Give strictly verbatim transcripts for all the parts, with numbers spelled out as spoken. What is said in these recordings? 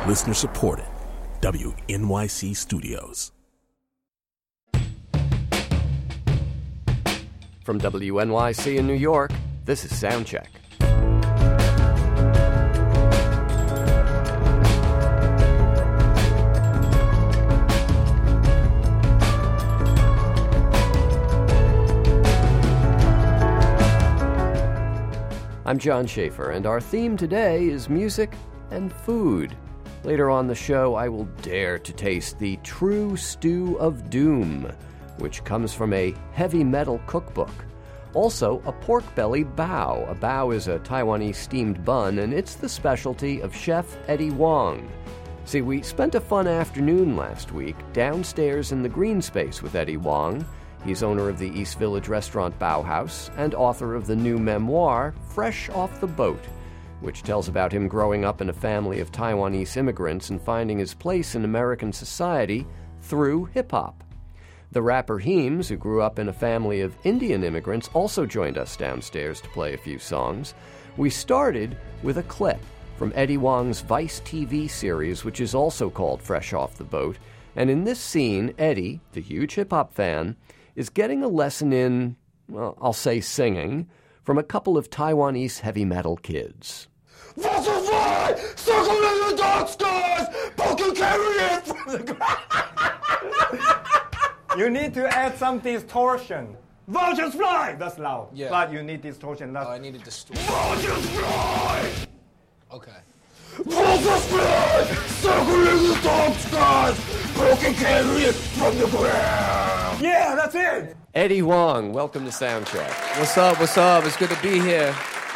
Listener supported. W N Y C Studios. From W N Y C in New York, this is Soundcheck. I'm John Schaefer, and our theme today is music and food. Later on the show, I will dare to taste the True Stew of Doom, which comes from a heavy metal cookbook. Also, a pork belly bao. A bao is a Taiwanese steamed bun, and it's the specialty of Chef Eddie Huang. See, we spent a fun afternoon last week downstairs in the green space with Eddie Huang. He's owner of the East Village restaurant Bauhaus and author of the new memoir, Fresh Off the Boat, which tells about him growing up in a family of Taiwanese immigrants and finding his place in American society through hip-hop. The rapper Heems, who grew up in a family of Indian immigrants, also joined us downstairs to play a few songs. We started with a clip from Eddie Huang's Vice T V series, which is also called Fresh Off the Boat. And in this scene, Eddie, the huge hip-hop fan, is getting a lesson in, well, I'll say singing, from a couple of Taiwanese heavy metal kids. Butterfly, circling the dark skies, poking carrion from the ground. You need to add some distortion. Vultures fly! That's loud. Yeah. But you need distortion. That's... Oh, I need to distort. Vultures fly! Okay. Vultures fly, circling the dark skies, poking carrion from the ground. Yeah, that's it! Eddie Huang, welcome to Soundcheck. What's up? What's up? It's good to be here.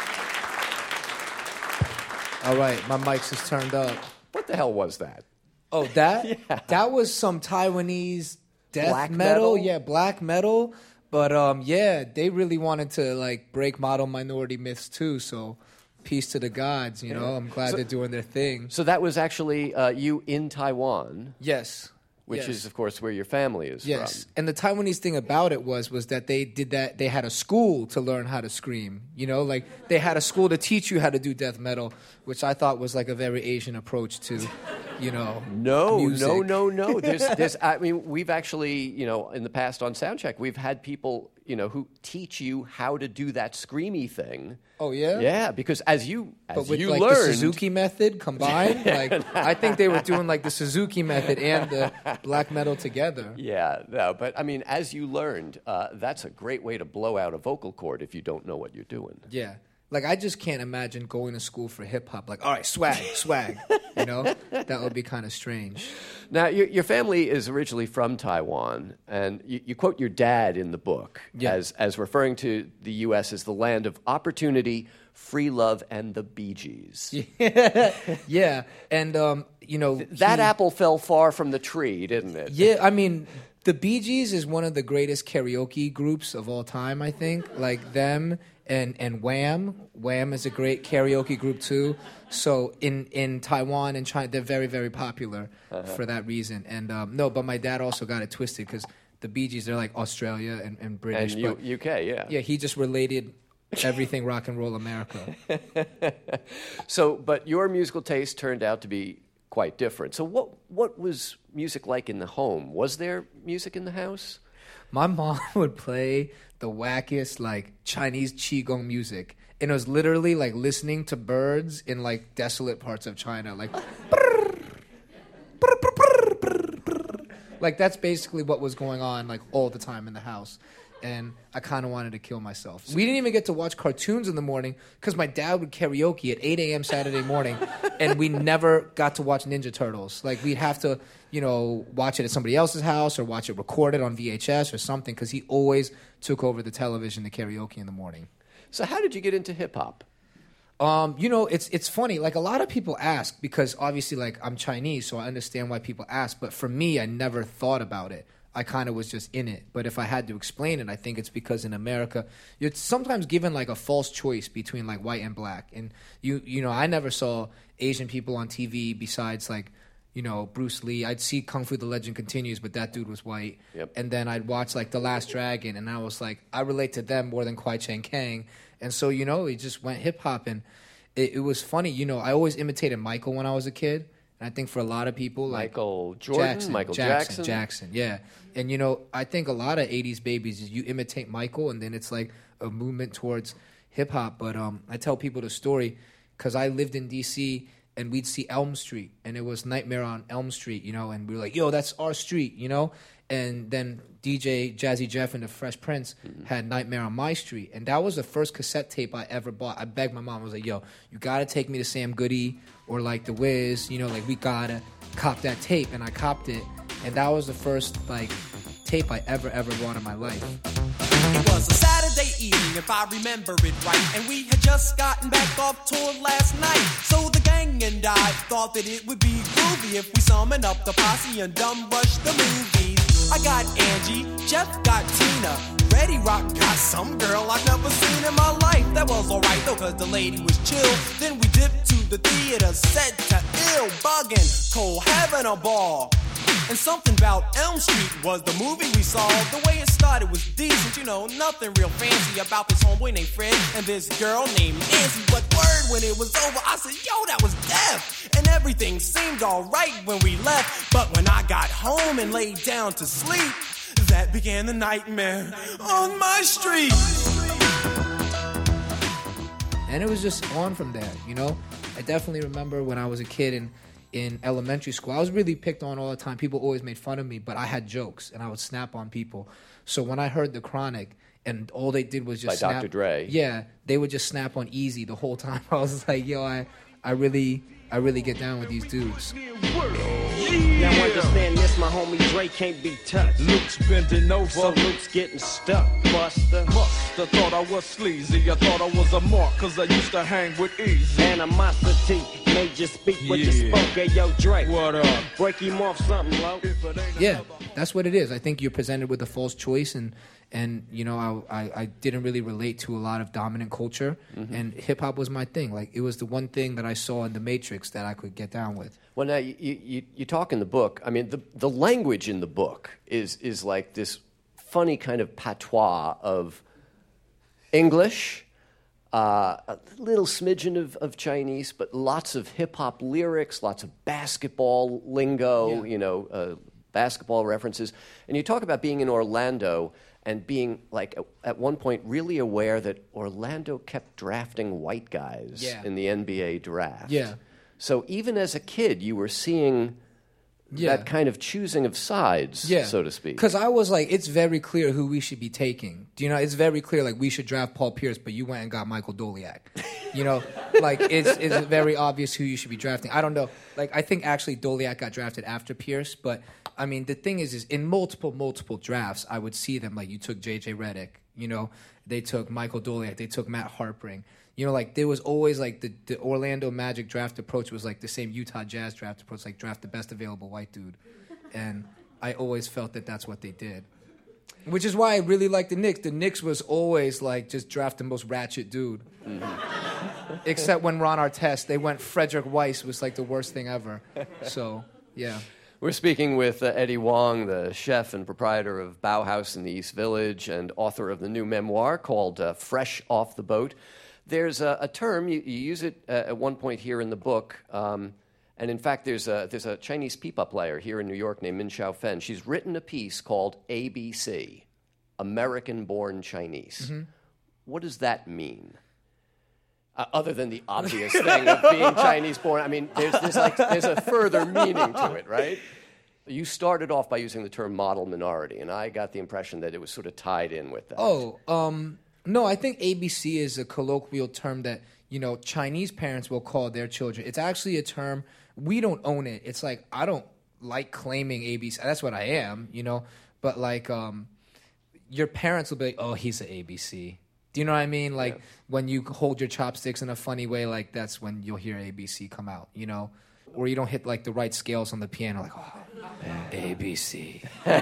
All right, my mic's just turned up. What the hell was that? Oh, that? Yeah. That was some Taiwanese death Black metal. metal? Yeah, black metal. But um, yeah, they really wanted to like break model minority myths too. So, peace to the gods. You know, I'm glad So- they're doing their thing. So that was actually uh, you in Taiwan, Yes. which Yes. is, of course, where your family is Yes, from. and the Taiwanese thing about it was was that they did that. They had a school to learn how to scream. You know, like they had a school to teach you how to do death metal, which I thought was like a very Asian approach to, you know, No, music. no, no, no. There's, there's, I mean, we've actually, you know, in the past on Soundcheck, we've had people, you know, who teach you how to do that screamy thing. Oh yeah, Yeah, because as you, as But with you like learned, the Suzuki method combined, like I think they were doing like the Suzuki method and the black metal together. Yeah, no, but I mean, as you learned, uh, that's a great way to blow out a vocal cord if you don't know what you're doing. Yeah. Like, I just can't imagine going to school for hip-hop. Like, all right, swag, swag, you know? That would be kind of strange. Now, your, your family is originally from Taiwan, and you, you quote your dad in the book Yeah. as, as referring to the U S as the land of opportunity, free love, and the Bee Gees. Yeah, and, um, you know... That he- apple fell far from the tree, didn't it? Yeah, I mean, the Bee Gees is one of the greatest karaoke groups of all time, I think. Like, them and, and Wham. Wham is a great karaoke group, too. So in, in Taiwan and China, they're very, very popular Uh-huh. for that reason. And, um, no, but my dad also got it twisted because the Bee Gees, they're like Australia and, and British. And U- but U K, yeah. yeah, he just related everything rock and roll America. So, but your musical taste turned out to be quite different. So what what was music like in the home? Was there music in the house? My mom would play the wackiest, like, Chinese qigong music. And it was literally, like, listening to birds in, like, desolate parts of China. Like, like that's basically what was going on, like, all the time in the house. And I kind of wanted to kill myself. We didn't even get to watch cartoons in the morning because my dad would karaoke at eight a.m. Saturday morning, and we never got to watch Ninja Turtles. Like, we'd have to, you know, watch it at somebody else's house or watch it recorded on V H S or something because he always took over the television to karaoke in the morning. So how did you get into hip-hop? Um, you know, it's it's funny. Like, a lot of people ask because obviously, like, I'm Chinese, so I understand why people ask. But for me, I never thought about it. I kind of was just in it. But if I had to explain it, I think it's because in America, you're sometimes given like a false choice between like white and black. And you you know, I never saw Asian people on T V besides like, you know, Bruce Lee. I'd see Kung Fu The Legend Continues, but that dude was white. Yep. And then I'd watch like The Last Dragon, and I was like, I relate to them more than Kwai Chang Kang. And so, you know, it just went hip hop. And it, it was funny. You know, I always imitated Michael when I was a kid. And I think for a lot of people, like Michael Jordan, Jackson, Michael Jackson, Jackson. Jackson, yeah. And you know, I think a lot of eighties babies is you imitate Michael, and then it's like a movement towards hip hop. But um, I tell people the story because I lived in D C and we'd see Elm Street, and it was Nightmare on Elm Street, you know, and we were like, yo, that's our street, you know. And then D J Jazzy Jeff and the Fresh Prince mm-hmm. had Nightmare on My Street. And that was the first cassette tape I ever bought. I begged my mom. I was like, yo, you got to take me to Sam Goody or like The Wiz. You know, like we got to cop that tape. And I copped it. And that was the first like tape I ever, ever bought in my life. It was a Saturday evening, if I remember it right, and we had just gotten back off tour last night. So the gang and I thought that it would be groovy if we summoned up the posse and dumb rush the movies. I got Angie, Jeff got Tina, Reddy Rock got some girl I've never seen in my life. That was alright though, cause the lady was chill. Then we dipped to the theater, set to ill, bugging, Cole having a ball. And something about Elm Street was the movie we saw. The way it started was decent, you know, nothing real fancy about this homeboy named Fred and this girl named Nancy. But word, when it was over, I said, yo, that was death. And everything seemed alright when we left. But when I got home and laid down to sleep, that began the nightmare on my street. And it was just on from there, you know. I definitely remember when I was a kid and in elementary school, I was really picked on all the time. People always made fun of me, but I had jokes, and I would snap on people. So when I heard The Chronic, and all they did was just by snap. Doctor Dre. Yeah, they would just snap on Easy the whole time. I was like, yo, I, I really, I really get down with these dudes. Now understand this, my homie Dre can't be touched. Luke's bending over, so Luke's getting stuck. Buster Musta thought I was sleazy. I thought I was a mark, cause I used to hang with Easy. Animosity made you speak what yeah. you spoke. Hey, yo, Dre, what up? Break him off something, low. Yeah, that's what it is. I think you're presented with a false choice, and and you know, I I, I didn't really relate to a lot of dominant culture, mm-hmm. and hip hop was my thing. Like it was the one thing that I saw in the Matrix that I could get down with. Well, now you, you you talk in the book. I mean, the the language in the book is is like this funny kind of patois of English, uh, a little smidgen of, of Chinese, but lots of hip hop lyrics, lots of basketball lingo, yeah. you know, uh, basketball references. And you talk about being in Orlando and being like at one point really aware that Orlando kept drafting white guys yeah. in the N B A draft. Yeah. So even as a kid, you were seeing yeah. that kind of choosing of sides, yeah. so to speak. Because I was like, it's very clear who we should be taking. Do you know? It's very clear, like, we should draft Paul Pierce, but you went and got Michael Doliak. You know? Like, it's it's very obvious who you should be drafting. I don't know. Like, I think actually Doliak got drafted after Pierce, but, I mean, the thing is, is in multiple, multiple drafts, I would see them, like, you took J J Redick, you know? They took Michael Doliak. They took Matt Harpring. You know, like, there was always, like, the, the Orlando Magic draft approach was, like, the same Utah Jazz draft approach, like, draft the best available white dude. And I always felt that that's what they did. Which is why I really liked the Knicks. The Knicks was always, like, just draft the most ratchet dude. Mm-hmm. Except when Ron Artest, they went Frederick Weiss was, like, the worst thing ever. So, yeah. We're speaking with uh, Eddie Huang, the chef and proprietor of Bauhaus in the East Village and author of the new memoir called uh, Fresh Off the Boat. There's a, a term, you, you use it uh, at one point here in the book, um, and in fact there's a, there's a Chinese pipa player here in New York named Min Xiaofen. She's written a piece called A B C, American-Born Chinese. Mm-hmm. What does that mean? Uh, other than the obvious thing of being Chinese-born, I mean, there's, there's, like, there's a further meaning to it, right? You started off by using the term model minority, and I got the impression that it was sort of tied in with that. Oh, um... No, I think A B C is a colloquial term that, you know, Chinese parents will call their children. It's actually a term, we don't own it. It's like, I don't like claiming A B C. That's what I am, you know. But, like, um, your parents will be like, oh, he's an A B C. Do you know what I mean? Like, yeah. when you hold your chopsticks in a funny way, like, that's when you'll hear A B C come out, you know. Or you don't hit, like, the right scales on the piano, like, oh, A B C.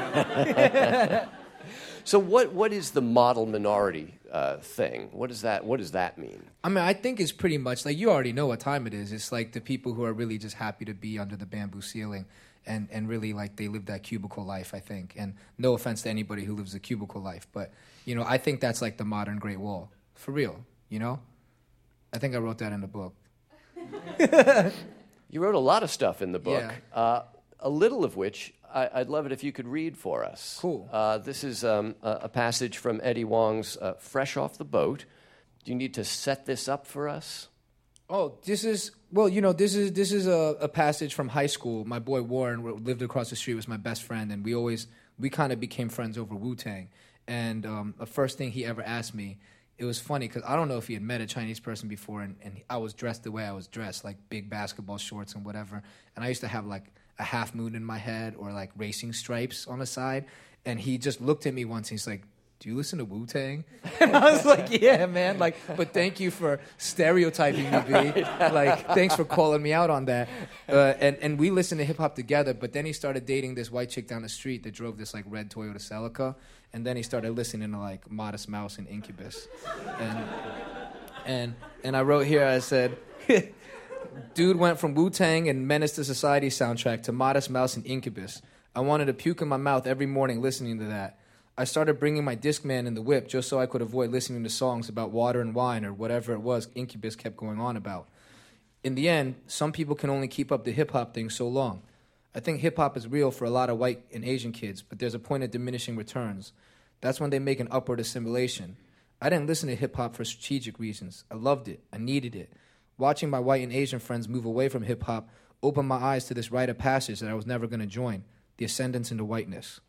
So what what is the model minority uh, thing? What does that what does that mean? I mean, I think it's pretty much like you already know what time it is. It's like the people who are really just happy to be under the bamboo ceiling and, and really like they live that cubicle life, I think. And no offense to anybody who lives a cubicle life, but you know, I think that's like the modern Great Wall. For real, you know? I think I wrote that in the book. You wrote a lot of stuff in the book, Yeah. uh, a little of which I, I'd love it if you could read for us. Cool. Uh, this is um, a, a passage from Eddie Wong's uh, Fresh Off the Boat. Do you need to set this up for us? Oh, this is well, you know, this is this is a, a passage from high school. My boy Warren who lived across the street, was my best friend, and we always we kind of became friends over Wu-Tang. And um, the first thing he ever asked me, it was funny because I don't know if he had met a Chinese person before, and, and I was dressed the way I was dressed, like big basketball shorts and whatever. And I used to have like a half moon in my head or like racing stripes on the side. And he just looked at me once and he's like, do you listen to Wu-Tang? And I was like, yeah, man. Like, but thank you for stereotyping me, B. Like, thanks for calling me out on that. Uh, and, and we listened to hip-hop together, but then he started dating this white chick down the street that drove this, like, red Toyota Celica. And then he started listening to, like, Modest Mouse and Incubus. And and and I wrote here, I said, dude went from Wu-Tang and Menace to Society soundtrack to Modest Mouse and Incubus. I wanted to puke in my mouth every morning listening to that. I started bringing my Discman in the whip just so I could avoid listening to songs about water and wine or whatever it was Incubus kept going on about. In the end, some people can only keep up the hip-hop thing so long. I think hip-hop is real for a lot of white and Asian kids, but there's a point of diminishing returns. That's when they make an upward assimilation. I didn't listen to hip-hop for strategic reasons. I loved it. I needed it. Watching my white and Asian friends move away from hip-hop opened my eyes to this rite of passage that I was never going to join, the ascendance into whiteness.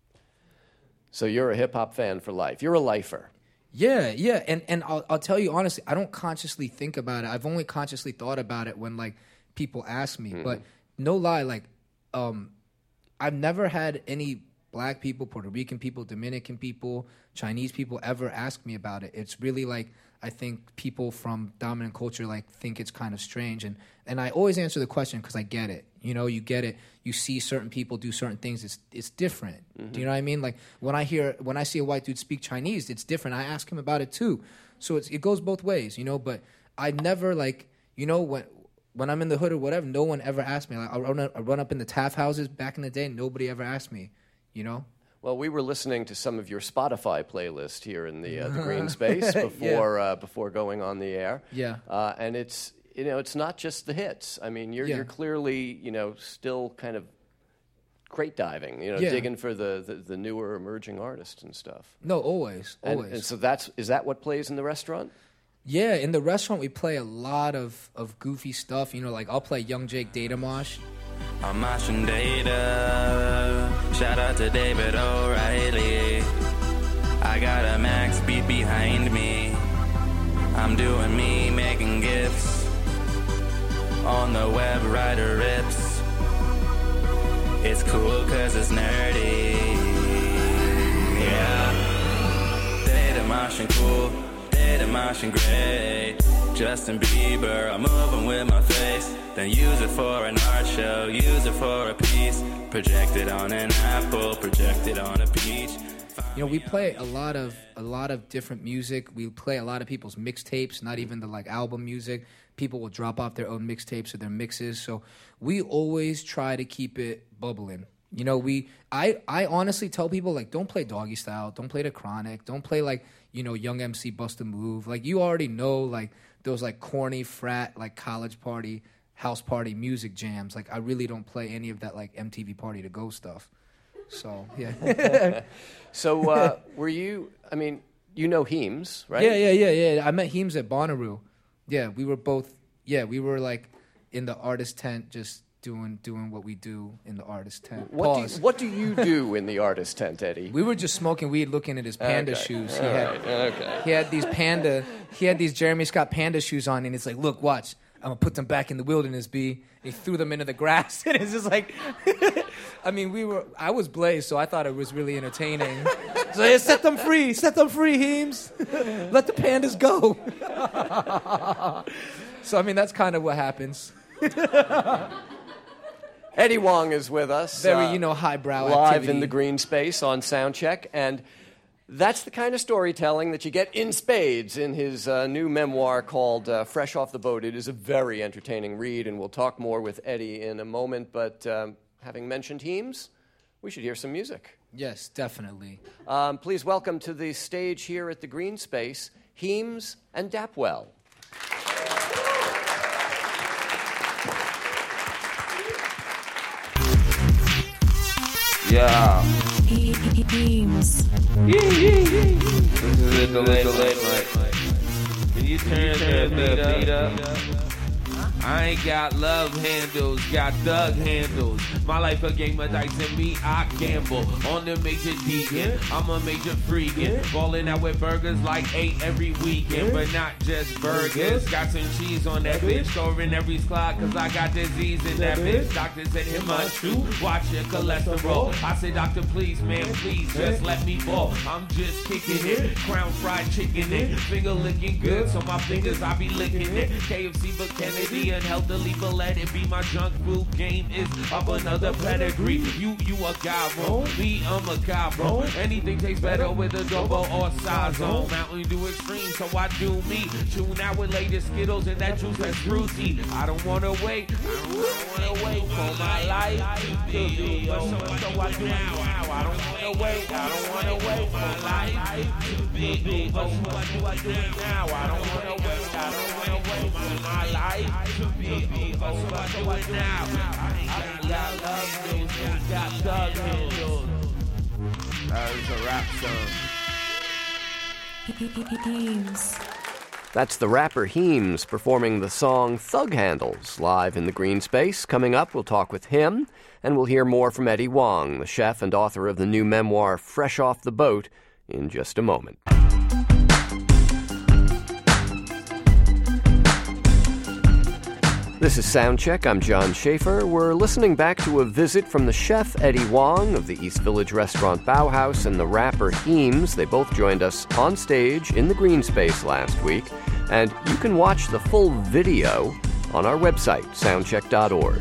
So you're a hip-hop fan for life. You're a lifer. Yeah, yeah, and and I'll I'll tell you honestly, I don't consciously think about it. I've only consciously thought about it when like people ask me. Mm-hmm. But no lie, like um, I've never had any black people, Puerto Rican people, Dominican people, Chinese people ever ask me about it. It's really like I think people from dominant culture like think it's kind of strange, and and I always answer the question because I get it. You know, you get it. You see certain people do certain things. It's it's different. Mm-hmm. Do you know what I mean? Like when I hear when I see a white dude speak Chinese, it's different. I ask him about it too. So it's, it goes both ways, you know. But I never like you know when when I'm in the hood or whatever, no one ever asked me. Like I run up, I run up in the Taft houses back in the day, nobody ever asked me. You know. Well, we were listening to some of your Spotify playlist here in the uh, the Green Space before yeah. uh, before going on the air. Yeah. Uh, and it's you know it's not just the hits. I mean, you're yeah. you're clearly you know still kind of crate diving, you know, yeah. digging for the, the, the newer emerging artists and stuff. No, always, always. And, and so that's is that what plays in the restaurant? Yeah, in the restaurant we play a lot of, of goofy stuff. You know, like I'll play Young Jake Data Mosh. I'm moshing data. Shout out to David O'Reilly. I got a max beat behind me. I'm doing me, making gifts. On the web, writer rips. It's cool cause it's nerdy. Yeah. Data moshing cool. Data moshing great. Justin Bieber, I'm moving with my face. Then use it for an art show, use it for a piece. Project it on an apple, project it on a peach. You know, we play a lot of a lot of different music. We play a lot of people's mixtapes, not even the like album music. People will drop off their own mixtapes or their mixes. So we always try to keep it bubbling. You know, we I, I honestly tell people like don't play Doggy Style, don't play The Chronic, don't play like, you know, Young M C Bust a Move. Like you already know like those like corny frat like college party, house party music jams. Like I really don't play any of that like M T V Party to Go stuff. So yeah. So uh, were you? I mean, you know Heems, right? Yeah, yeah, yeah, yeah. I met Heems at Bonnaroo. Yeah, we were both. Yeah, we were like in the artist tent, just doing doing what we do in the artist tent. What do you, what do you do in the artist tent, Eddie? We were just smoking weed, looking at his panda okay. shoes. He All had right. okay. he had these panda. He had these Jeremy Scott panda shoes on, and it's like, look, watch. I'm gonna put them back in the wilderness, B. And he threw them into the grass, and it's just like, I mean, we were. I was blazed, so I thought it was really entertaining. So yeah, set them free, set them free, Heems. Let the pandas go. So I mean, that's kind of what happens. Eddie Wong is with us. Very, uh, you know, highbrow live activity. in the Green Space on Soundcheck, and that's the kind of storytelling that you get in spades in his uh, new memoir called uh, Fresh Off the Boat. It is a very entertaining read, and we'll talk more with Eddie in a moment. But um, having mentioned Heems, we should hear some music. Yes, definitely. Um, please welcome to the stage here at the Green Space, Heems and Dapwell. Yeah. Eames. Yeah, yeah, yeah. This is it, the late, late night. Can you turn that beat up? I ain't got love handles, got thug handles. My life a game of dice and me, I gamble. On the major deacon, I'm a major freakin'. Ballin' out with burgers like eight every weekend. But not just burgers, got some cheese on that bitch. Storing every clock cause I got disease in that bitch. Doctor said him must shoot, watch your cholesterol. I said, doctor, please, man, please, just let me ball. I'm just kicking it, crown fried chicken it. Finger licking good, so my fingers I be licking it. K F C but Kennedy unhealthily, but let it be. My junk food game is up another pedigree. You, you a guy, bro. Me, I'm a guy, bro. Anything tastes better with adobo or Sazon. Mountain Dew Extreme, so I do me. Tune out with latest Skittles and that juice that's fruity. I don't wanna wait. I don't wanna wait for my life to be. So, so I do now. I don't wanna wait. I don't wanna wait for my life to be. So I do I do it now. I don't wanna wait. I don't wanna wait for my life to be. So I do it now. I ain't got love handles, got thug handles. That is a rap song. Eames. That's the rapper Heems performing the song Thug Handles live in the Green Space. Coming up, we'll talk with him, and we'll hear more from Eddie Huang, the chef and author of the new memoir Fresh Off the Boat, in just a moment. This is Soundcheck. I'm John Schaefer. We're listening back to a visit from the chef Eddie Huang of the East Village restaurant Bauhaus and the rapper Heems. They both joined us on stage in the Green Space last week. And you can watch the full video on our website, soundcheck dot org.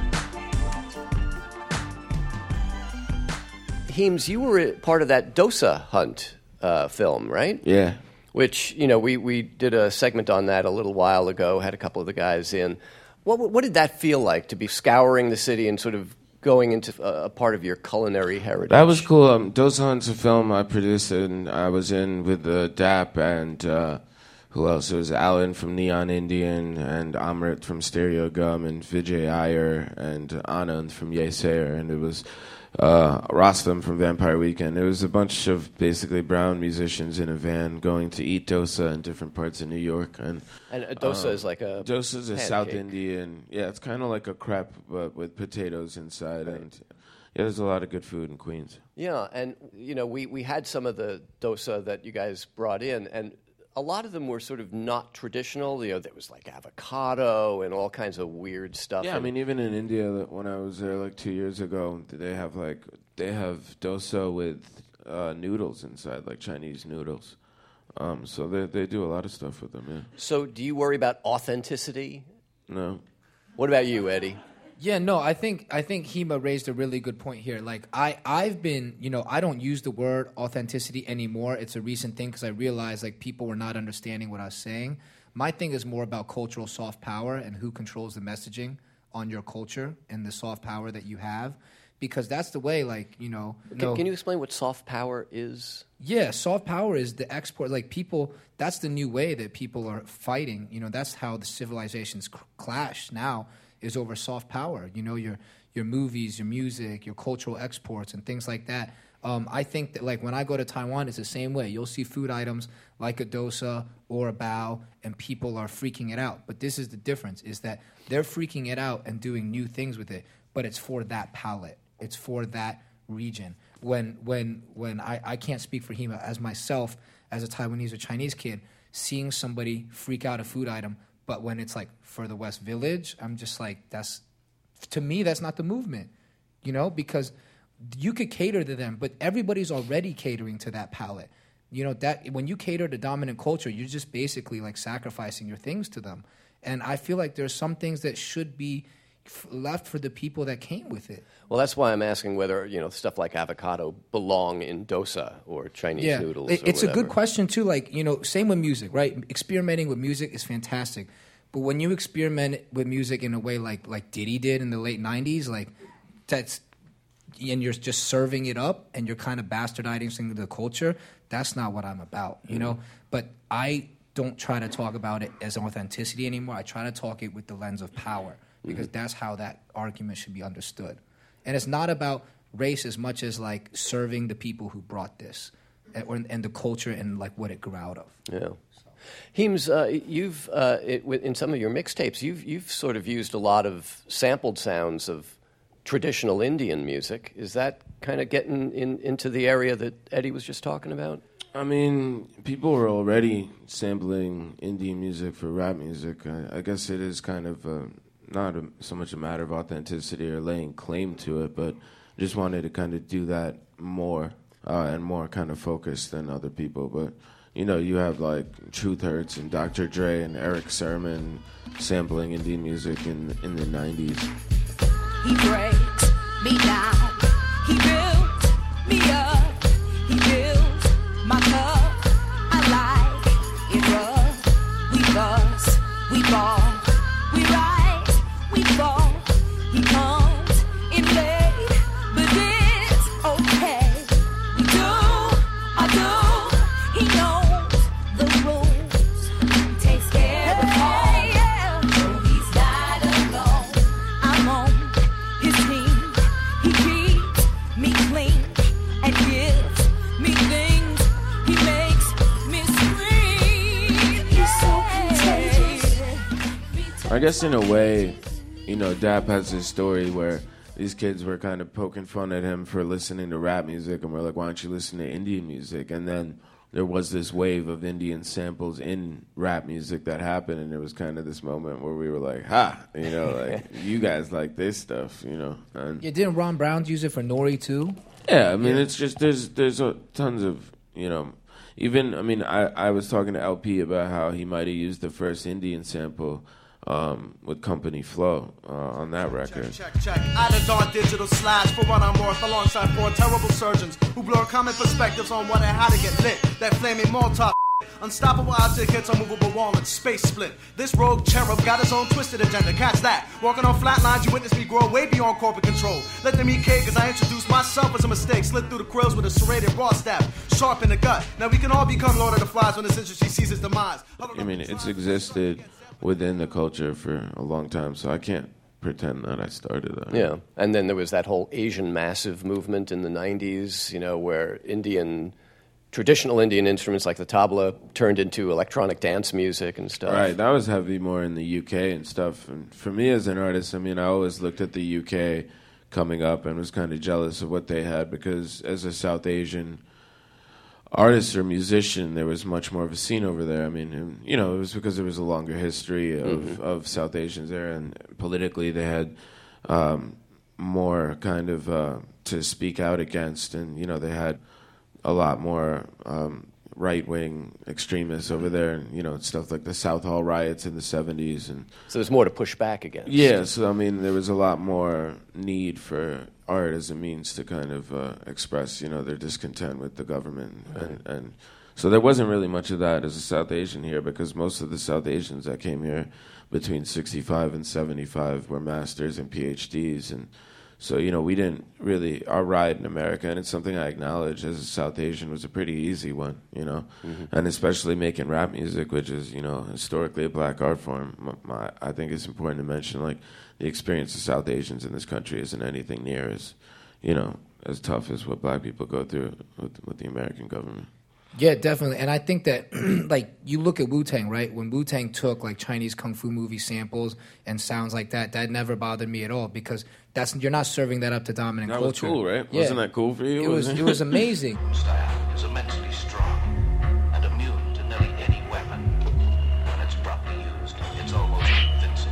Heems, you were part of that Dosa Hunt uh, film, right? Yeah. Which, you know, we, we did a segment on that a little while ago, had a couple of the guys in. What, what did that feel like, to be scouring the city and sort of going into a, a part of your culinary heritage? That was cool. Um, Dosa Hunt's a film I produced, and I was in with uh, D A P and uh, who else? It was Alan from Neon Indian, and Amrit from Stereo Gum, and Vijay Iyer, and Anand from Yesayer, and it was uh, Rostam from Vampire Weekend. It was a bunch of basically brown musicians in a van going to eat dosa in different parts of New York. And, and a dosa um, is like a dosa is a pancake. South Indian. Yeah, it's kind of like a crepe, but with potatoes inside. Right. And yeah, there's a lot of good food in Queens. Yeah, and you know, we, we had some of the dosa that you guys brought in, and a lot of them were sort of not traditional. You know, there was like avocado and all kinds of weird stuff. Yeah, I mean, even in India, when I was there like two years ago, they have like they have dosa with uh, noodles inside, like Chinese noodles. Um, so they they do a lot of stuff with them. Yeah. So, do you worry about authenticity? No. What about you, Eddie? Yeah, no, I think I think Hema raised a really good point here. Like, I, I've been, you know, I don't use the word authenticity anymore. It's a recent thing because I realized, like, people were not understanding what I was saying. My thing is more about cultural soft power and who controls the messaging on your culture and the soft power that you have. Because that's the way, like, you know... Can, no, can you explain what soft power is? Yeah, soft power is the export. Like, people, that's the new way that people are fighting. You know, that's how the civilizations cr- clash now, is over soft power. You know, your your movies, your music, your cultural exports, and things like that. Um, I think that, like, when I go to Taiwan, it's the same way. You'll see food items like a dosa or a bao, and people are freaking it out. But this is the difference, is that they're freaking it out and doing new things with it, but it's for that palate. It's for that region. When when when I, I can't speak for Hema, as myself, as a Taiwanese or Chinese kid, seeing somebody freak out a food item, but when it's like for the West Village, I'm just like, that's, to me, that's not the movement, you know, because you could cater to them, but everybody's already catering to that palate. You know, that when you cater to dominant culture, you're just basically like sacrificing your things to them. And I feel like there's some things that should be f- left for the people that came with it. Well, that's why I'm asking whether, you know, stuff like avocado belong in dosa or Chinese yeah. noodles. It, or it's whatever. a good question too. Like, you know, same with music, right? Experimenting with music is fantastic, but when you experiment with music in a way like like Diddy did in the late nineties, like that's, and you're just serving it up and you're kind of bastardizing the culture, that's not what I'm about, you mm-hmm. know. But I don't try to talk about it as authenticity anymore. I try to talk it with the lens of power, because mm-hmm. that's how that argument should be understood. And it's not about race as much as like serving the people who brought this, and, and the culture and like what it grew out of. Yeah. Heems, uh, you've uh, it, in some of your mixtapes, you've you've sort of used a lot of sampled sounds of traditional Indian music. Is that kind of getting in, into the area that Eddie was just talking about? I mean, people were already sampling Indian music for rap music. I, I guess it is kind of uh, not a, so much a matter of authenticity or laying claim to it, but just wanted to kind of do that more uh, and more kind of focused than other people. But you know, you have like Truth Hurts and Doctor Dre and Eric Sermon sampling Indian music in in the nineties. He breaks me down. He builds me up. He builds my cup. I like it rough. We bust, we ball, we rise, we fall. He comes in late, but it's okay. We do, I do. He knows the rules. He takes care of all. Yeah. No, he's not alone. I'm on his team. He keeps me clean and gives me things. He makes me scream. He's so contagious. I guess in a way, you know, Dap has this story where these kids were kind of poking fun at him for listening to rap music, and we're like, why don't you listen to Indian music? And then there was this wave of Indian samples in rap music that happened, and there was kind of this moment where we were like, ha, you know, like, you guys like this stuff, you know. And Yeah, didn't Ron Brown use it for Nori too? yeah, I mean, it's just, there's there's a, tons of, you know, even, I mean, I, I was talking to L P about how he might have used the first Indian sample um, with Company Flow uh, on that record. Check, check. Added on digital slash for what I'm worth, alongside four terrible surgeons who blur common perspectives on what and how to get lit. That flaming Molotov. Unstoppable object hits unmovable wall and space split. This rogue cherub got his own twisted agenda. Catch that. Walking on flat lines, you witness me grow way beyond corporate control. Let them eat cake as I introduce myself as a mistake. Slid through the quills with a serrated raw staff. Sharp in the gut. Now we can all become Lord of the Flies when this industry sees its demise. I mean, it's existed within the culture for a long time, so I can't pretend that I started that. Yeah, and then there was that whole Asian massive movement in the nineties, you know, where Indian, traditional Indian instruments like the tabla turned into electronic dance music and stuff. Right, that was heavy more in the U K and stuff. And for me as an artist, I mean, I always looked at the U K coming up and was kind of jealous of what they had, because as a South Asian artist or musician, there was much more of a scene over there. I mean, and, you know, it was because there was a longer history of, mm-hmm. of South Asians there, and politically they had um, more kind of uh, to speak out against, and, you know, they had a lot more um, right-wing extremists over there, and, you know, stuff like the South Hall riots in the seventies. And so there's more to push back against. Yeah, so, I mean, there was a lot more need for art as a means to kind of uh, express, you know, their discontent with the government. Right. And, and so there wasn't really much of that as a South Asian here, because most of the South Asians that came here between sixty-five and seventy-five were masters and P H Ds. And so, you know, we didn't really, our ride in America, and it's something I acknowledge as a South Asian, was a pretty easy one, you know, mm-hmm. and especially making rap music, which is, you know, historically a black art form. My, my, I think it's important to mention, like, the experience of South Asians in this country isn't anything near as, you know, as tough as what black people go through with, with the American government. Yeah, definitely. And I think that, like, you look at Wu-Tang, right? When Wu-Tang took, like, Chinese kung fu movie samples and sounds like that, that never bothered me at all, because that's you're not serving that up to dominant that culture. That was cool, right? Yeah. Wasn't that cool for you? It was, it was amazing. Style is immensely strong and immune to nearly any weapon. When it's properly used, it's almost invincible.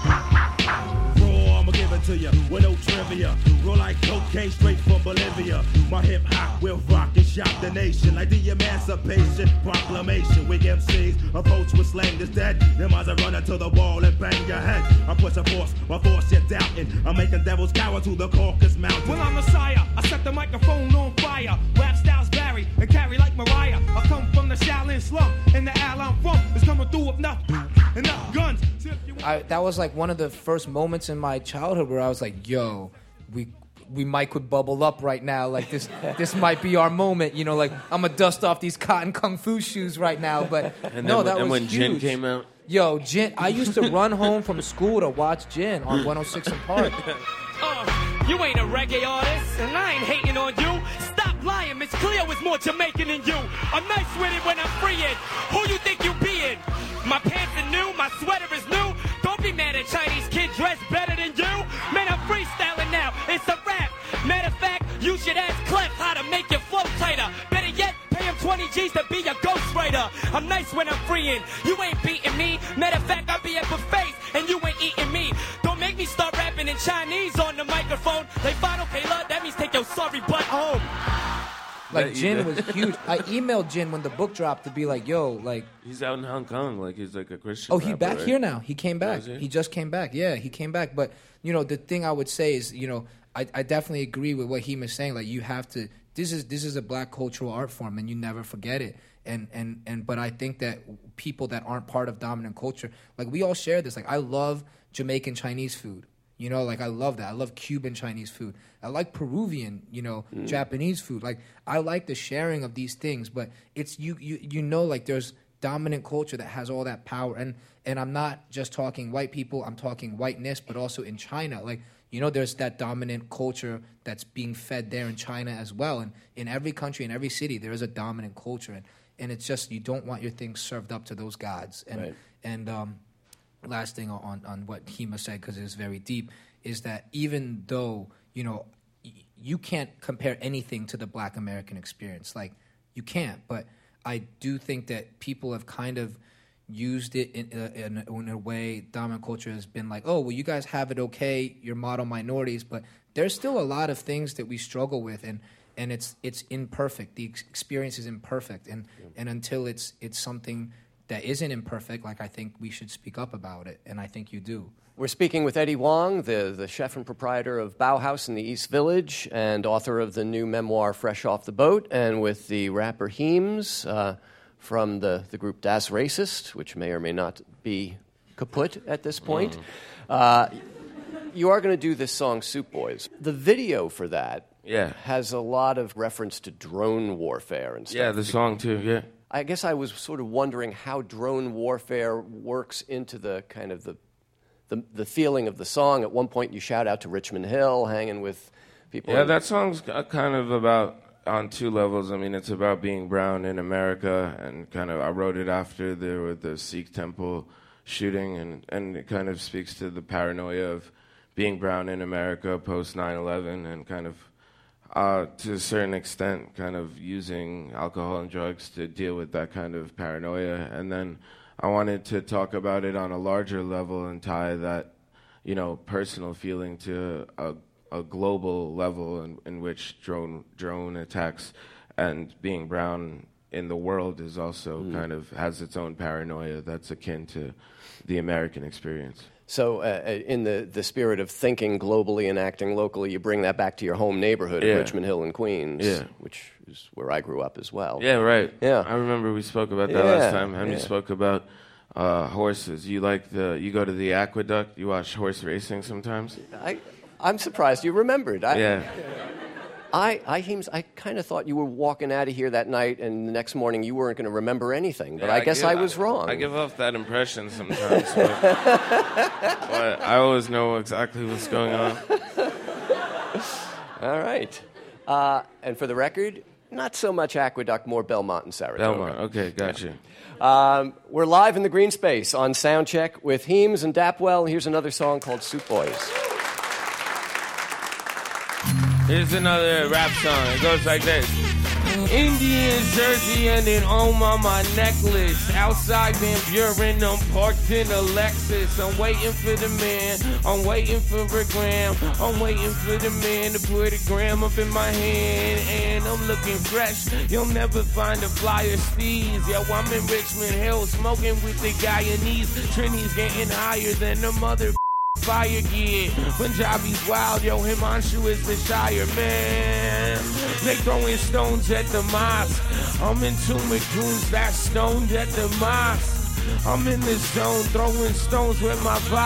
Raw, I'ma give it to you with no trivia. Roll like cocaine straight from Bolivia. My hip hop will rock and shock the nation like the Emancipation Proclamation. We M Cs approach with slang that's dead. Them eyes are running to the wall and bang your head. I'm pushing force, my force you're doubting. I'm making devils cower to the Caucasus Mountain. Well, I'm Messiah. I set the microphone on fire. Rap styles vary and carry like Mariah. I come from the Shaolin slum, and the al I'm from is coming through with enough, enough guns. I, that was like one of the first moments in my childhood where I was like, yo, we we might could bubble up right now. Like, this this might be our moment. You know, like, I'm going to dust off these cotton kung fu shoes right now. But and no, then, that and was when huge. Jin came out? Yo, Jin, I used to run home from school to watch Jin on one oh six and Park. Uh, You ain't a reggae artist, and I ain't hating on you. Stop lying, Miss Cleo is more Jamaican than you. I'm nice with it when I'm freeing. Who you think you being? My pants are new, my sweater is new. Don't be mad at Chinese kid dressed better than you. Man, I'm freestyling now, it's a rap. Matter of fact, you should ask Clef how to make your flow tighter. Better yet, pay him twenty G's to be your ghostwriter. I'm nice when I'm freeing, you ain't beating me. Matter of fact, I'll be at buffets and you ain't eating me. Don't make me start rapping in Chinese on the microphone. They fine, okay, love, that means take your sorry butt home. Like, Jin was huge. I emailed Jin when the book dropped to be like, yo, like... He's out in Hong Kong, like, he's like a Christian Oh, he's rapper, back right? here now. He came back. Oh, is he? he just came back. Yeah, he came back. But, you know, the thing I would say is, you know, I, I definitely agree with what he was saying. Like, you have to... This is this is a black cultural art form, and you never forget it. And, and, and But I think that people that aren't part of dominant culture... Like, we all share this. Like, I love Jamaican Chinese food. You know, like, I love that. I love Cuban Chinese food. I like Peruvian, you know, Mm. Japanese food. Like, I like the sharing of these things, but it's, you, you, you know, like, there's dominant culture that has all that power. And, and I'm not just talking white people. I'm talking whiteness, but also in China. Like, you know, there's that dominant culture that's being fed there in China as well. And in every country, in every city, there is a dominant culture. And, and it's just, you don't want your things served up to those gods. And, Right. and, um, last thing on, on what Hema said, because it's very deep, is that even though, you know, y- you can't compare anything to the black American experience. Like, you can't. But I do think that people have kind of used it in, uh, in, in a way, dominant culture has been like, oh, well, you guys have it okay, you're model minorities, but there's still a lot of things that we struggle with, and and it's it's imperfect. The ex- experience is imperfect, and, and until it's it's something that isn't imperfect, like, I think we should speak up about it, and I think you do. We're speaking with Eddie Wong, the, the chef and proprietor of Bauhaus in the East Village and author of the new memoir, Fresh Off the Boat, and with the rapper Heems uh, from the, the group Das Racist, which may or may not be kaput at this point. Mm. Uh, you are going to do this song, Soup Boys. The video for that Yeah. has a lot of reference to drone warfare and stuff. Yeah, the song too, yeah. I guess I was sort of wondering how drone warfare works into the kind of the, the the feeling of the song. At one point, you shout out to Richmond Hill, hanging with people. Yeah, in- that song's kind of about on two levels. I mean, it's about being brown in America, and kind of I wrote it after the with the Sikh temple shooting, and and it kind of speaks to the paranoia of being brown in America post nine eleven, and kind of. Uh, to a certain extent, kind of using alcohol and drugs to deal with that kind of paranoia. And then I wanted to talk about it on a larger level and tie that, you know, personal feeling to a, a global level in, in which drone drone attacks and being brown in the world is also Mm. kind of has its own paranoia that's akin to the American experience. So, uh, in the, the spirit of thinking globally and acting locally, you bring that back to your home neighborhood Yeah. of Richmond Hill in Queens, Yeah. which is where I grew up as well. Yeah, right. Yeah. I remember we spoke about that Yeah, last time. And we yeah. spoke about uh, horses. You like the you go to the aqueduct, you watch horse racing sometimes? I, I'm surprised you remembered. I, Yeah. I, I, Heems, I kind of thought you were walking out of here that night, and the next morning you weren't going to remember anything. But Yeah, I guess give- I was wrong. I give off that impression sometimes. but, but I always know exactly what's going on. All right. Uh, and for the record, not so much Aqueduct, more Belmont and Saratoga. Belmont, okay, gotcha. Um, we're live in the green space on Soundcheck with Heems and Dapwell. Here's another song called Soup Boys. Here's another rap song. It goes like this. Indian jersey and an Om on my necklace. Outside Van Buren, I'm parked in a Lexus. I'm waiting for the man. I'm waiting for a gram. I'm waiting for the man to put a gram up in my hand. And I'm looking fresh. You'll never find a flyer steez. Yo, I'm in Richmond Hill smoking with the Guyanese. Trinity's getting higher than the mother fire gear. Punjabi's wild, yo, Himanshu is the Shire, man. They throwing stones at the mosque. I'm in two McCoons that stoned at the mosque. I'm in the zone, throwing stones with my box.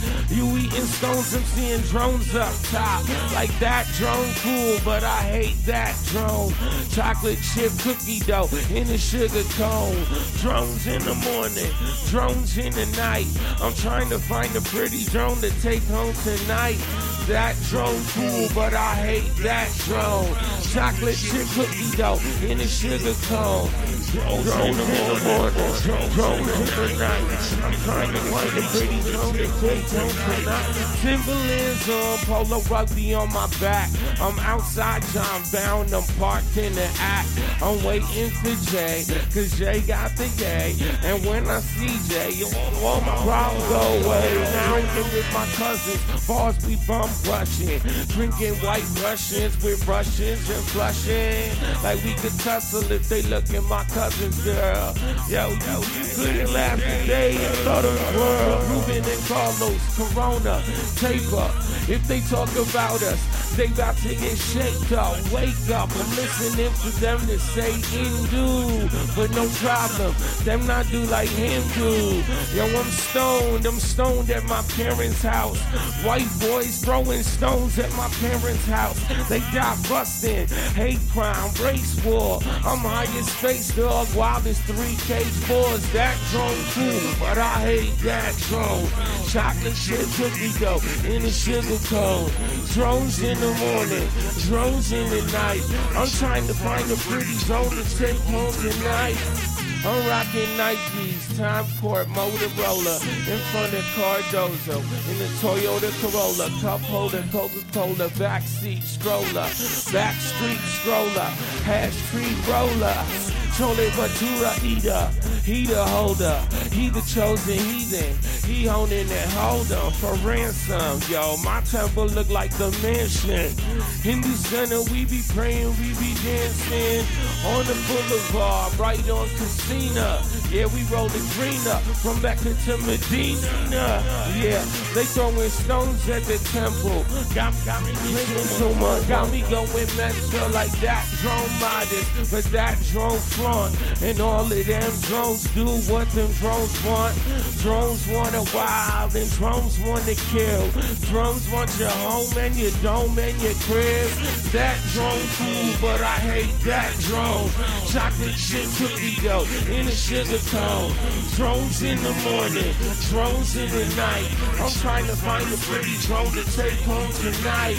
You eating stones, I'm seeing drones up top. Like that drone cool, but I hate that drone. Chocolate chip cookie dough in a sugar cone. Drones in the morning, drones in the night. I'm trying to find a pretty drone to take home tonight. That drone cool, but I hate that drone. Chocolate chip cookie dough in a sugar cone. Drones in the morning, drones in the night. I'm trying to find a pretty drone to take home tonight. Timberlands on, polo rugby on my back. I'm outside John Bound, I'm parked in the act. I'm waiting for Jay, cause Jay got the yay. And when I see Jay, all my problems go away. Now I'm with my cousins, bars we bum rushing. Drinking white Russians with Russians and flushing. Like we could tussle if they look at my cousin's girl. Yo, yo, you couldn't laugh today and thought of the world. Ruben and Carlos, Corona, Taper. If they talk about us, they about to get shaked up. Wake up, I'm listening for them to say Hindu. But no problem, them not do like him do. Yo, I'm stoned, I'm stoned at my parents' house. White boys throwing stones at my parents' house. They die busting, hate crime, race war. I'm high as space dog, wild as three cage fours. That drone cool, but I hate that drone. Chocolate chip cookie dough in a sugar cone. Drones in the morning, drones in the night. I'm trying to find a pretty drone to take home tonight. I'm rocking Nikes, Time Court, Motorola, in front of Cardozo, in the Toyota Corolla, cup holder, Coca-Cola, backseat stroller, backstreet stroller, hash tree roller, Chole Batura eater, heater holder, he the chosen heathen, he holding that holder for ransom, yo, my temple look like the mansion, Hindu center, we be praying, we be dancing, on the boulevard, right on Casino, yeah, we rollin' green up, from Mecca to Medina, yeah, they throwing stones at the temple, got, got me drinking too much, got me going mental like that drone modest, but that drone front, and all of them drones do what them drones want, drones want a wild, and drones want to kill, drones want your home and your dome and your crib, that drone cool, but I hate that drone, chocolate chip cookie dough in a sugar cone, drones in the morning, drones in the night, I'm trying to find a pretty drone to take home tonight.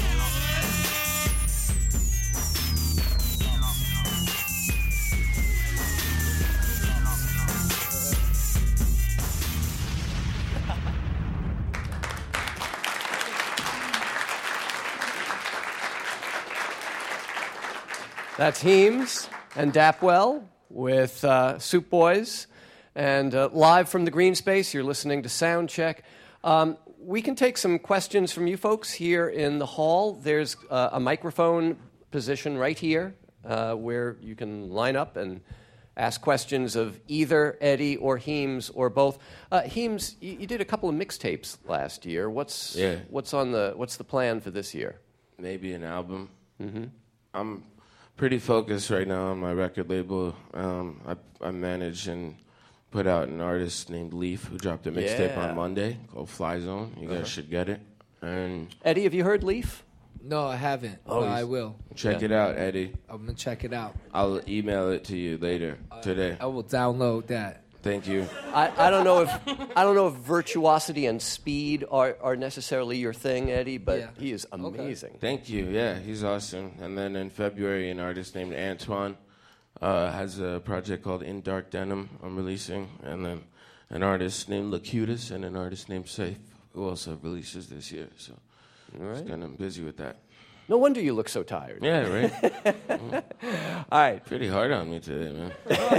That's Heems and Dapwell with uh, Soup Boys. And uh, live from the Green Space, you're listening to Soundcheck. Um, we can take some questions from you folks here in the hall. There's uh, a microphone position right here uh, where you can line up and ask questions of either Eddie or Heems or both. Uh, Heems, you, you did a couple of mixtapes last year. What's yeah. what's on the what's the plan for this year? Maybe an album. Mm-hmm. I'm pretty focused right now on my record label. Um, I, I manage and put out an artist named Leaf who dropped a mixtape Yeah. on Monday called Fly Zone. You guys Uh-huh. should get it. And Eddie, have you heard Leaf? No, I haven't. Oh, but I he's- will. check Yeah. it out, Eddie. I'm gonna check it out. I'll email it to you later today. I will download that. Thank you. I, I don't know if I don't know if virtuosity and speed are, are necessarily your thing, Eddie, but Yeah. he is amazing. Thank you. Yeah, he's awesome. And then in February, an artist named Antoine uh, has a project called In Dark Denim I'm releasing. And then an artist named Lacutus and an artist named Safe who also releases this year. So All right. just kind of busy with that. No wonder you look so tired. Yeah, right? Mm. All right. Pretty hard on me today, man.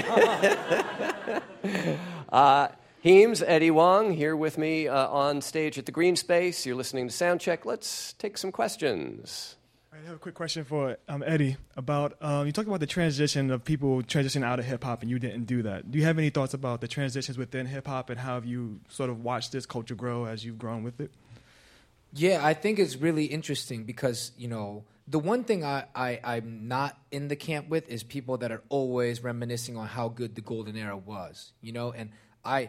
Uh, Heems, Eddie Wong, here with me uh, on stage at the Green Space. You're listening to Soundcheck. Let's take some questions. I have a quick question for um, Eddie about, um, you talked about the transition of people transitioning out of hip-hop and you didn't do that. Do you have any thoughts about the transitions within hip-hop and how have you sort of watched this culture grow as you've grown with it? Yeah, I think it's really interesting because, you know, the one thing I, I, I'm not in the camp with is people that are always reminiscing on how good the golden era was, you know, and I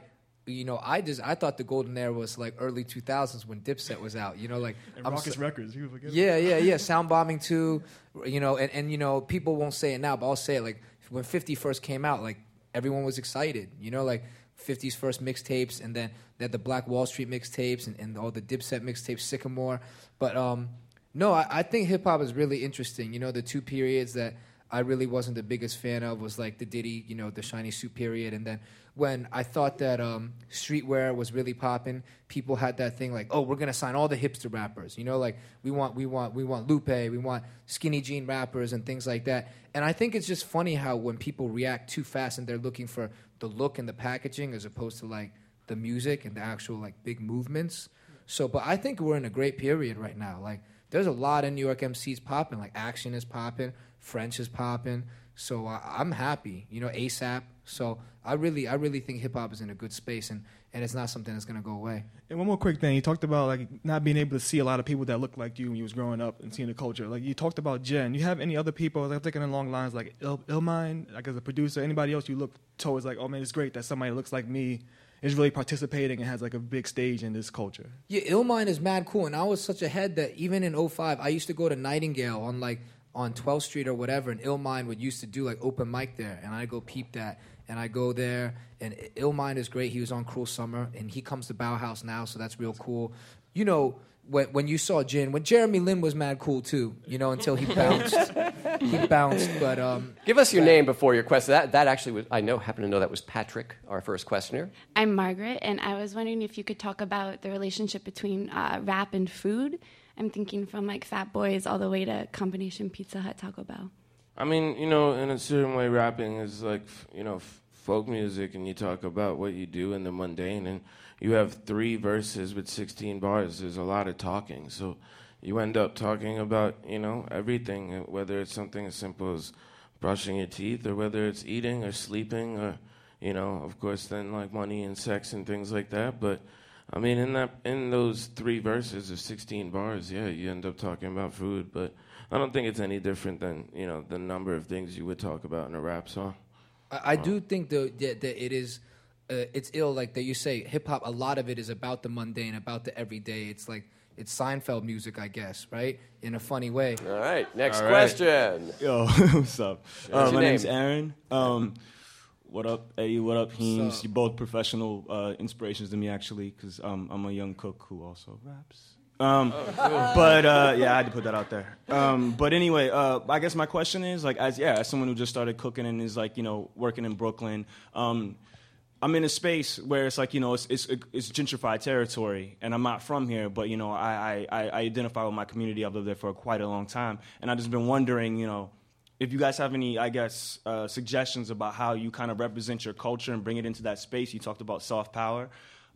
you know, I just I thought the golden era was like early two thousands when Dipset was out. You know, like and I'm Raucous so, Records. You forget yeah, yeah, yeah. Sound Bombing too. You know, and, and you know, people won't say it now, but I'll say it. Like when fifty first came out, like everyone was excited. You know, like fifty's first mixtapes, and then they had the Black Wall Street mixtapes, and, and all the Dipset mixtapes, Sycamore. But um, no, I, I think hip hop is really interesting. You know, the two periods that I really wasn't the biggest fan of was like the Diddy, you know, the Shiny Suit period, and then when I thought that um, streetwear was really popping, people had that thing like, oh, we're gonna sign all the hipster rappers, you know, like we want, we want, we want Lupe, we want skinny jean rappers and things like that. And I think it's just funny how when people react too fast and they're looking for the look and the packaging as opposed to like the music and the actual like big movements. So, but I think we're in a great period right now. Like, there's a lot of New York M Cs popping. Like, Action is popping, French is popping. So uh, I'm happy, you know, ASAP. So I really, I really think hip hop is in a good space, and, and it's not something that's gonna go away. And one more quick thing, you talked about like not being able to see a lot of people that look like you when you was growing up and seeing the culture. Like you talked about Jen. You have any other people? I'm thinking along lines like Il- Illmind, like as a producer, anybody else you look towards like, oh man, it's great that somebody looks like me is really participating and has like a big stage in this culture. Yeah, Illmind is mad cool, and I was such a head that even in oh five, I used to go to Nightingale on like on twelfth Street or whatever, and Illmind would used to do like open mic there, and I go peep that, and I go there, and Illmind is great. He was on Cruel Summer, and he comes to Bauhaus now, so that's real cool. You know, when when you saw Jin, when Jeremy Lin was mad cool too, you know, until he bounced. He bounced, but um, give us your name before your question. That that actually was, I know, happen to know that was Patrick, our first questioner. I'm Margaret, and I was wondering if you could talk about the relationship between uh, rap and food. I'm thinking from like Fat Boys all the way to Combination Pizza Hut, Taco Bell. I mean, you know, in a certain way, rapping is like, you know, f- folk music, and you talk about what you do in the mundane, and you have three verses with sixteen bars. There's a lot of talking, so you end up talking about, you know, everything, whether it's something as simple as brushing your teeth, or whether it's eating or sleeping, or, you know, of course, then like money and sex and things like that. But I mean, in that, in those three verses of sixteen bars, yeah, you end up talking about food. But I don't think it's any different than, you know, the number of things you would talk about in a rap song. I, I do think though that, that it is, uh, it's ill. Like that you say, hip hop. A lot of it is about the mundane, about the everyday. It's like it's Seinfeld music, I guess, right? In a funny way. All right, next All right. question. Yo, what's up? Uh, my your name's name? Aaron. Um, what up, Eddie? What up, Heems? What's up? You're both professional uh, inspirations to me, actually, because um, I'm a young cook who also raps. Um, but uh, yeah, I had to put that out there. Um, but anyway, uh, I guess my question is, like, as yeah, as someone who just started cooking and is like, you know, working in Brooklyn. Um, I'm in a space where it's like, you know, it's, it's it's gentrified territory, and I'm not from here, but, you know, I, I, I identify with my community. I've lived there for quite a long time, and I've just been wondering, you know, if you guys have any, I guess, uh, suggestions about how you kind of represent your culture and bring it into that space. You talked about soft power,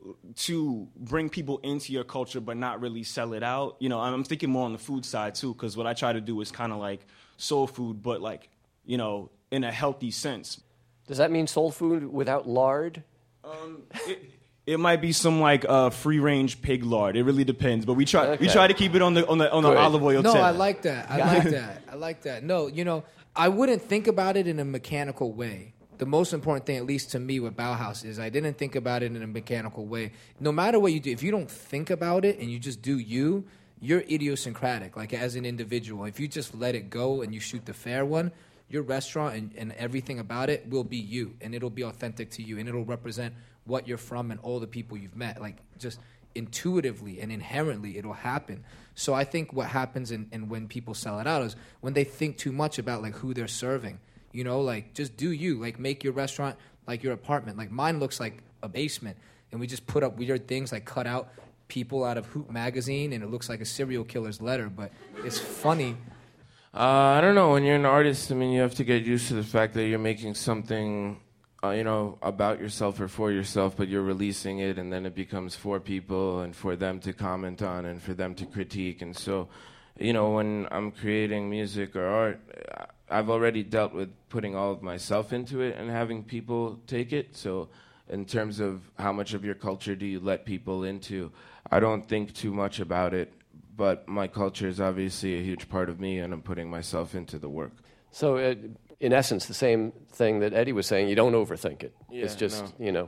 to bring people into your culture but not really sell it out. You know, I'm thinking more on the food side, too, because what I try to do is kind of like soul food, but like, you know, in a healthy sense. Does that mean soul food without lard? Um, it, it might be some like uh, free range pig lard. It really depends, but we try Okay. we try to keep it on the on the on the Good. olive oil. No, tip. I like that. I like that. I like that. No, you know, I wouldn't think about it in a mechanical way. The most important thing, at least to me with Bauhaus, is I didn't think about it in a mechanical way. No matter what you do, if you don't think about it and you just do you, you're idiosyncratic, like as an individual. If you just let it go and you shoot the fair one, your restaurant and, and everything about it will be you, and it'll be authentic to you, and it'll represent what you're from and all the people you've met. Like, just intuitively and inherently, it'll happen. So I think what happens in, in when people sell it out is when they think too much about, like, who they're serving. You know, like, just do you. Like, make your restaurant like your apartment. Like, mine looks like a basement, and we just put up weird things, like cut out people out of Hoot magazine, and it looks like a serial killer's letter, but it's funny. Uh, I don't know. When you're an artist, I mean, you have to get used to the fact that you're making something, uh, you know, about yourself or for yourself, but you're releasing it, and then it becomes for people and for them to comment on and for them to critique. And so, you know, when I'm creating music or art, I've already dealt with putting all of myself into it and having people take it. So in terms of how much of your culture do you let people into, I don't think too much about it. But my culture is obviously a huge part of me, and I'm putting myself into the work. So, uh, in essence, the same thing that Eddie was saying, you don't overthink it. Yeah, it's just, no. you know,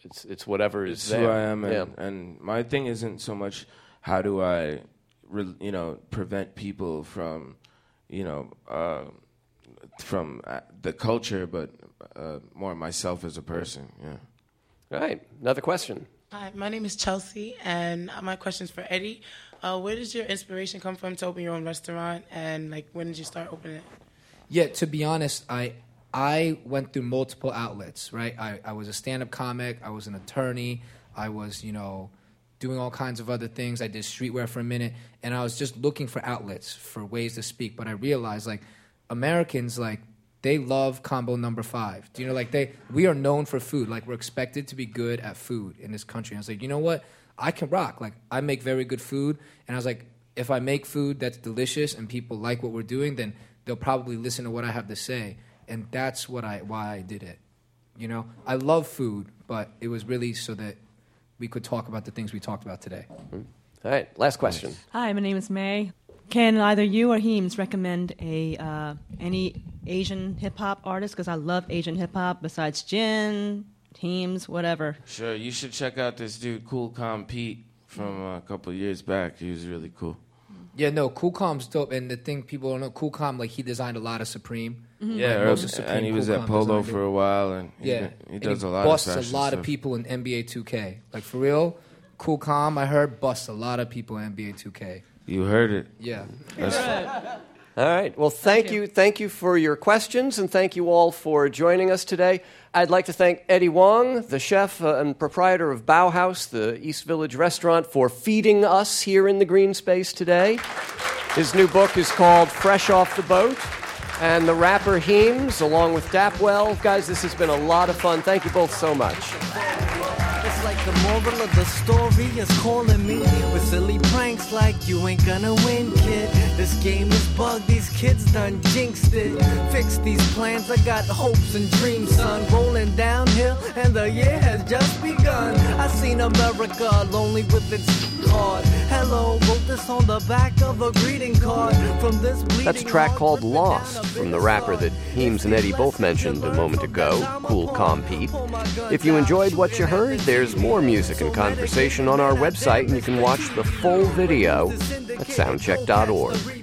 It's it's whatever is It's there. who I am, and, Yeah. and my thing isn't so much how do I, re, you know, prevent people from, you know, uh, from uh, the culture, but uh, more myself as a person. Yeah. All right. Another question. Hi, my name is Chelsea, and my question is for Eddie. Uh, where does your inspiration come from to open your own restaurant, and like when did you start opening it? Yeah, to be honest, I I went through multiple outlets, right? I, I was a stand-up comic, I was an attorney, I was, you know, doing all kinds of other things. I did streetwear for a minute, and I was just looking for outlets, for ways to speak. But I realized, like, Americans, like, they love combo number five. Do you know, like, they, we are known for food. Like, we're expected to be good at food in this country. And I was like, you know what? I can rock. Like, I make very good food. And I was like, if I make food that's delicious and people like what we're doing, then they'll probably listen to what I have to say. And that's what I why I did it. You know? I love food, but it was really so that we could talk about the things we talked about today. Mm-hmm. All right, last question. Hi, my name is May. Can either you or Heems recommend a uh, any Asian hip-hop artist? Because I love Asian hip-hop besides Jin, Heems, whatever. Sure, you should check out this dude, Cool Calm Pete, from uh, a couple of years back. He was really cool. Yeah, no, Cool Calm's dope. And the thing people don't know, Cool Calm, like, he designed a lot of Supreme. Mm-hmm. Yeah, like, most of Supreme, and he was Cool at Calm Polo designed for it. a while, and he, yeah. he And does he a lot of busts fashion a lot stuff. of people in N B A two K. Like, for real, Cool Calm, I heard, busts a lot of people in N B A two K. You heard it. Yeah. That's- All right. Well, thank, you. Thank you for your questions, and thank you all for joining us today. I'd like to thank Eddie Wong, the chef uh, and proprietor of Bauhaus, the East Village restaurant, for feeding us here in the green space today. His new book is called Fresh Off the Boat. And the rapper Heems, along with Dapwell. Guys, this has been a lot of fun. Thank you both so much. It's like the moral of the story is calling me with silly pranks like you ain't gonna win, kid. This game is bugged, these kids done jinxed it. Fix these plans, I got hopes and dreams, son. Rolling downhill, and the year has just begun. I seen America lonely with its card. Hello, wrote this on the back of a greeting card from this bleeding. That's a track called Lost from the rapper that Heems and Eddie both mentioned a moment ago, Cool Calm Pete. If you enjoyed what you heard, there's more music and conversation on our website, and you can watch the full video at soundcheck dot org.